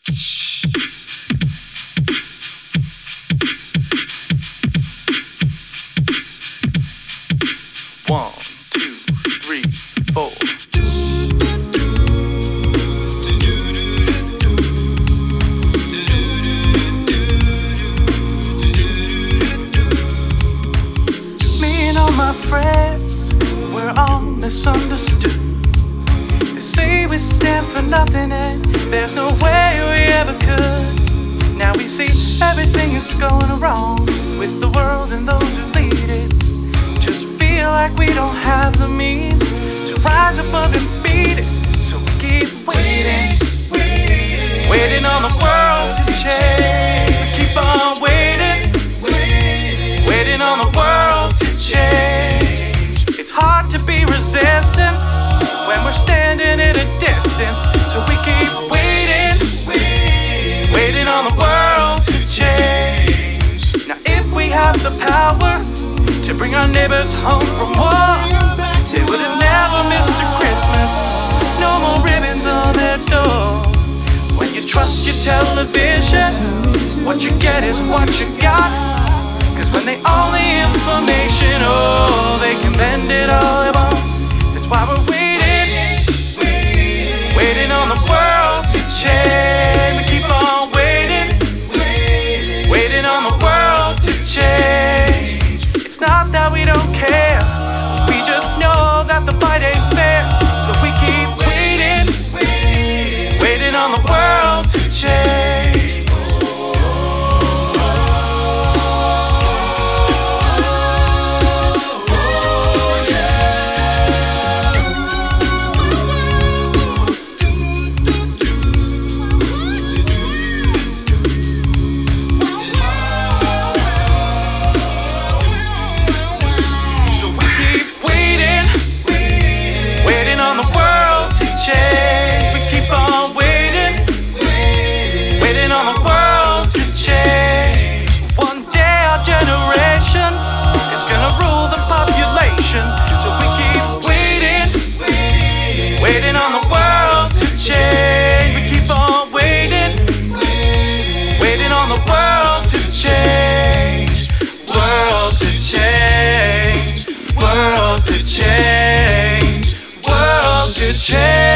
One, two, three, four. Me and all my friends, we're all misunderstood. They say we stand for nothing and there's no way we ever could. Now we see everything that's going wrong with the world and those who lead it. Just feel like we don't have the means to rise above and beat it. So we keep waiting, waiting on the world to change. We keep on waiting, waiting on the world to change. It's hard to be resistant when we're standing at a distance. So we keep waiting, waiting on the world to change. Now if we have the power to bring our neighbors home from war, they would have never missed a Christmas. No more ribbons on their door. When you trust your television, what you get is what you got. Cause when they own the information, oh, they can bend it all they want. That's why we're waiting, waiting on the world to change. We keep on waiting, waiting on the world to change. It's not that we don't care, we just know that the fight ain't fair. So we keep waiting, waiting on the world to change. Waiting on the world to change. We keep on waiting, waiting on the world to change. World to change, world to change, world to change.